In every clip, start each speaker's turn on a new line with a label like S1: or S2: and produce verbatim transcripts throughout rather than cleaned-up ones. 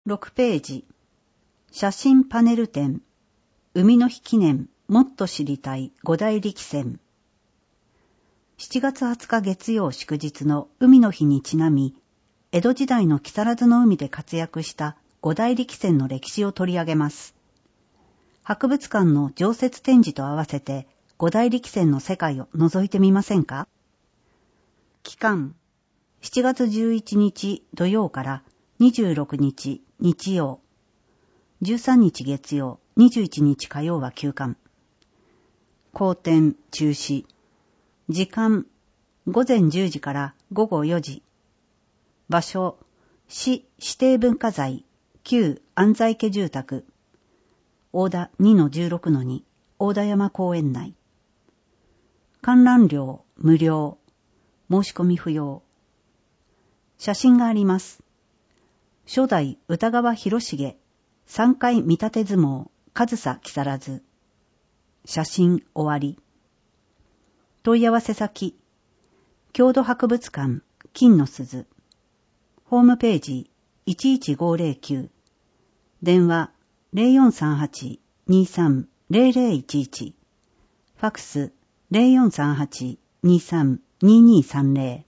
S1: ろくページ、写真パネル展、海の日記念、もっと知りたい五大力戦。しちがつはつか月曜祝日の海の日にちなみ、江戸時代の木更津の海で活躍した五大力戦の歴史を取り上げます。博物館の常設展示と合わせて五大力戦の世界を覗いてみませんか？期間、しちがつじゅういちにち土曜からにじゅうろくにち日曜、じゅうさんにち月曜、にじゅういちにち火曜は休館。公展中止。時間、ごぜんじゅうじからごごよじ。場所、市指定文化財、旧安西家住宅。大田 にのじゅうろくのに、大田山公園内。観覧料無料。申し込み不要。写真があります。初代歌川広重、三回見立て相撲、上総木更津。写真終わり。問い合わせ先、郷土博物館、金の鈴。ホームページ、いちいちごーぜろきゅう。電話、ゼロよんさんはち にさん ゼロゼロいちいち。ファクス、ゼロよんさんはち にさん ににさんぜろ。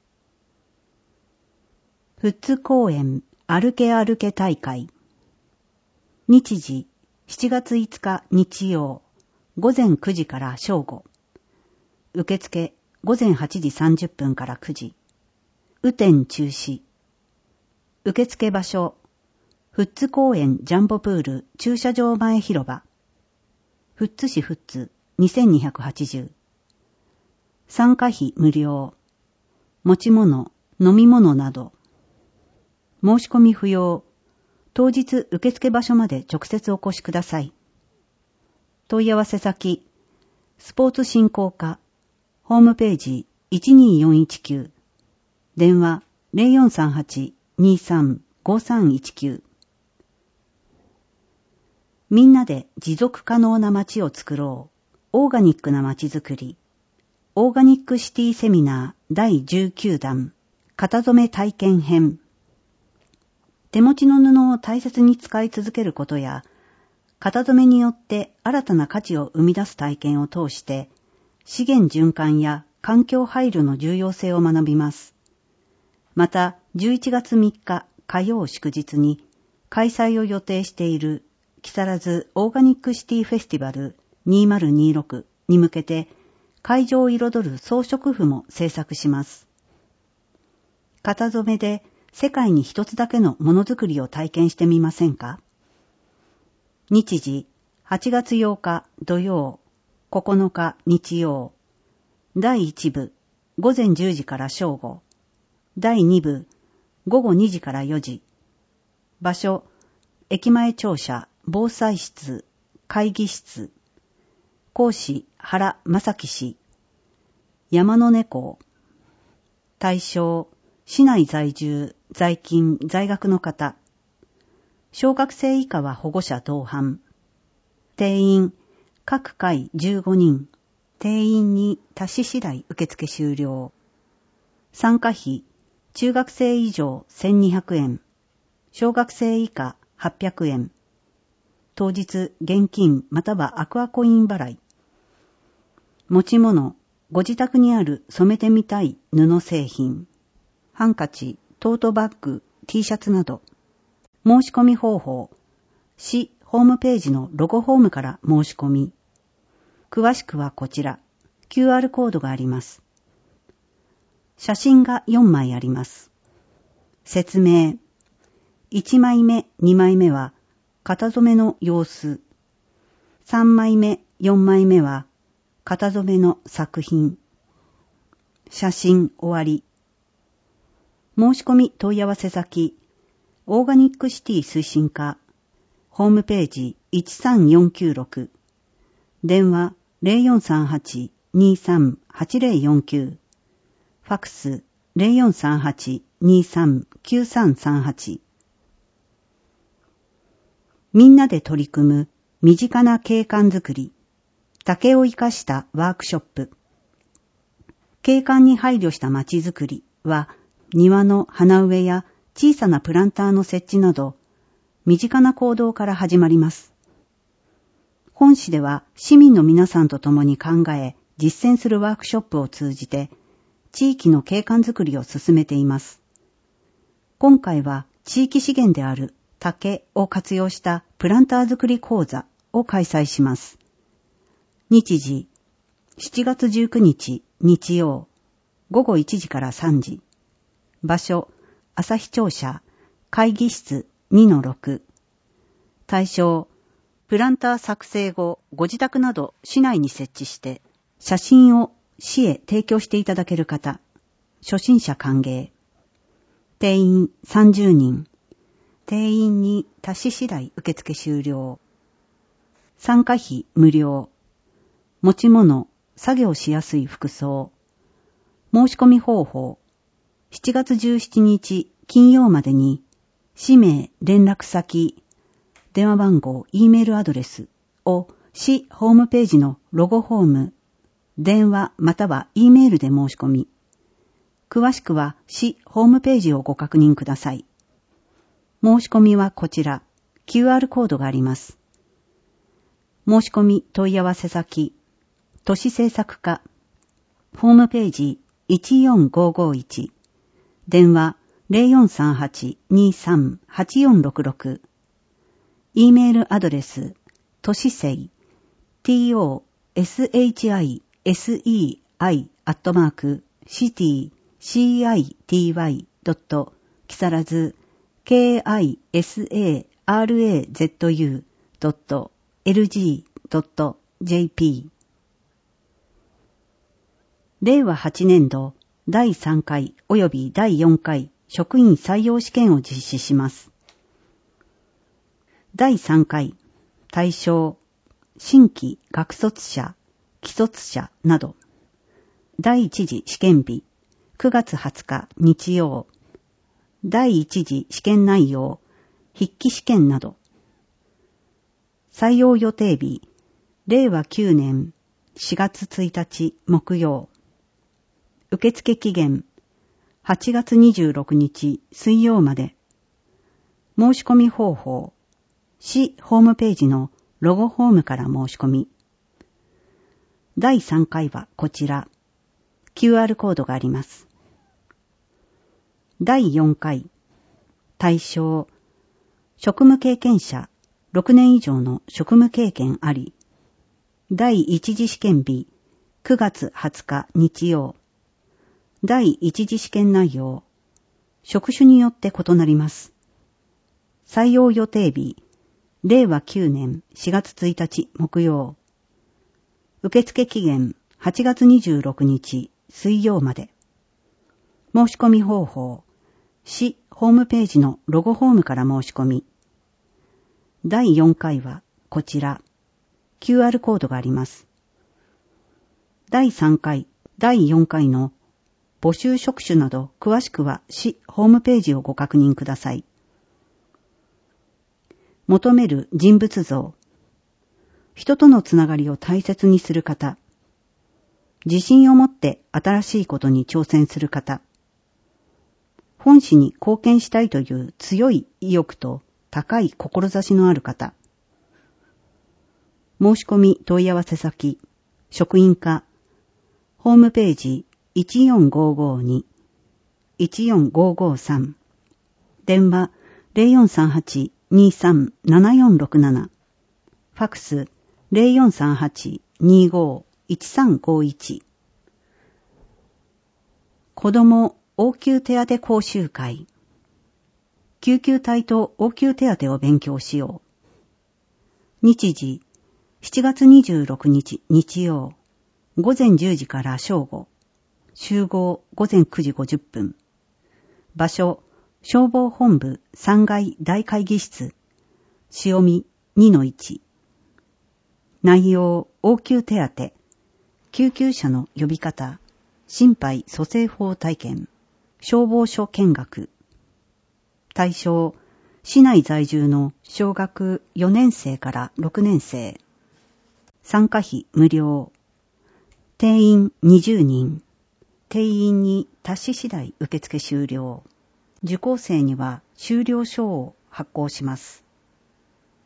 S1: 富津公園歩け歩け大会。日時、しちがついつか日曜、ごぜんくじから正午。受付、ごぜんはちじさんじゅっぷんからくじ。雨天中止。受付場所、富津公園ジャンボプール駐車場前広場。富津市富津にせんにひゃくはちじゅう。参加費無料。持ち物、飲み物など。申し込み不要。当日受付場所まで直接お越しください。問い合わせ先、スポーツ振興課、ホームページいちにーよんいちきゅう。電話ゼロよんさんはち にさん ごさんいちきゅう。みんなで持続可能な街を作ろう。オーガニックな街づくり。オーガニックシティセミナーだいじゅうきゅうだん。型染め体験編。手持ちの布を大切に使い続けることや、型染めによって新たな価値を生み出す体験を通して、資源循環や環境配慮の重要性を学びます。また、じゅういちがつみっか火曜祝日に開催を予定している木更津オーガニックシティフェスティバルにせんにじゅうろくに向けて会場を彩る装飾譜も制作します。型染めで世界に一つだけのものづくりを体験してみませんか？日時、はちがつようか土曜、ここのか日曜。だいいちぶ、ごぜんじゅうじから正午。だいにぶ、ごごにじからよじ。場所、駅前庁舎、防災室、会議室。講師、原正樹氏。山の猫。対象、市内在住、在勤、在学の方。小学生以下は保護者同伴。定員、各回じゅうごにん。定員に達し次第受付終了。参加費、中学生以上せんにひゃくえん。小学生以下はっぴゃくえん。当日現金またはアクアコイン払い。持ち物、ご自宅にある染めてみたい布製品。ハンカチ、トートバッグ、T シャツなど。申し込み方法。市ホームページのロゴフォームから申し込み。詳しくはこちら。キューアール コードがあります。写真がよんまいあります。説明。いちまいめ、にまいめは型染めの様子。さんまいめ、よんまいめは型染めの作品。写真終わり。申し込み問い合わせ先、オーガニックシティ推進課、ホームページいちさんよんきゅうろく、電話ゼロよんさんはち にさん はちゼロよんきゅう、ファクスゼロよんさんはち にさん きゅうさんさんはち。みんなで取り組む身近な景観づくり、竹を生かしたワークショップ。景観に配慮した街づくりは、庭の花植えや小さなプランターの設置など、 身近な行動から始まります。本市では市民の皆さんと共に考え、実践するワークショップを通じて、地域の景観づくりを進めています。今回は地域資源である竹を活用したプランターづくり講座を開催します。日時、しちがつじゅうくにち日曜、ごごいちじからさんじ。場所、朝日庁舎、会議室 にのろく。対象、プランター作成後、ご自宅など市内に設置して、写真を市へ提供していただける方、初心者歓迎。定員さんじゅうにん。定員に達し次第受付終了。参加費無料。持ち物、作業しやすい服装。申し込み方法。しちがつじゅうしちにち金曜までに、氏名、連絡先、電話番号、Eメールアドレスを市ホームページのロゴフォーム、電話または Eメールで申し込み、詳しくは市ホームページをご確認ください。申し込みはこちら、キューアール コードがあります。申し込み問い合わせ先、都市政策課、ホームページいちよんごごいち、電話 ゼロよんさんはち にさんはちよんろくろく、Eメールアドレス、都市生、トシシアイエスイーアイ アットマーク、シティ、シーアイティーワイ ドット、木更津、ケーアイエスエーアールエーゼットユー ドット、エルジー ドット、ジェーピー。れいわはちねんどだいさんかい及びだいよんかい職員採用試験を実施します。だいさんかい、対象、新規学卒者、既卒者など。だいいち次試験日、くがつはつか日曜。だいいち次試験内容、筆記試験など。採用予定日、れいわきゅうねんしがつついたち木曜。受付期限、はちがつにじゅうろくにち水曜まで。申し込み方法、市ホームページのロゴフォームから申し込み。だいさんかいはこちら、キューアール コードがあります。だいよんかい、対象、職務経験者、ろくねん以上の職務経験あり。だいいち次試験日、くがつはつか日曜。だいいち次試験内容、職種によって異なります。採用予定日、れいわきゅうねんしがつついたち木曜。受付期限はちがつにじゅうろくにち水曜まで。申し込み方法、市ホームページのロゴフォームから申し込み。だいよんかいはこちら、キューアール コードがあります。だいさんかい、だいよんかいの募集職種など詳しくは市ホームページをご確認ください。求める人物像。人とのつながりを大切にする方。自信を持って新しいことに挑戦する方。本市に貢献したいという強い意欲と高い志のある方。申し込み問い合わせ先、職員課、ホームページいちよんごごに、いちよんごごさん、電話ゼロよんさんはち にさんななよんろくなな、ファクスゼロよんさんはち にご いちさんごいち。子ども応急手当講習会。救急隊と応急手当を勉強しよう。日時、しちがつにじゅうろくにち日曜、ごぜんじゅうじから正午。集合ごぜんくじごじゅっぷん。場所、消防本部さんがい大会議室、潮見 にのいち。内容、応急手当、救急車の呼び方、心肺蘇生法体験、消防署見学。対象、市内在住の小学よねんせいからろくねんせい。参加費無料。定員にじゅうにん。定員に達し次第受付終了。受講生には修了書を発行します。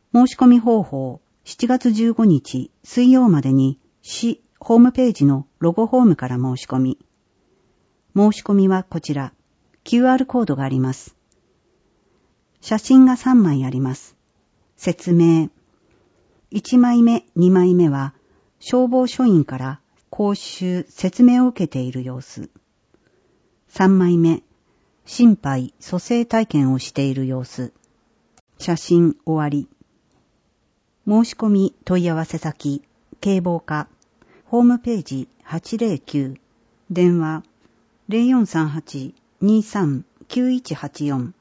S1: 申し込み方法、しちがつじゅうごにち水曜までに市ホームページのロゴホームから申し込み。申し込みはこちら、キューアール コードがあります。写真がさんまいあります。説明。いちまいめ、にまいめは消防署員から講習、説明を受けている様子。さんまいめ、心肺、蘇生体験をしている様子。写真終わり。申し込み問い合わせ先、警防課、ホームページはちぜろきゅう、電話 ゼロよんさんはち にさん きゅういちはちよん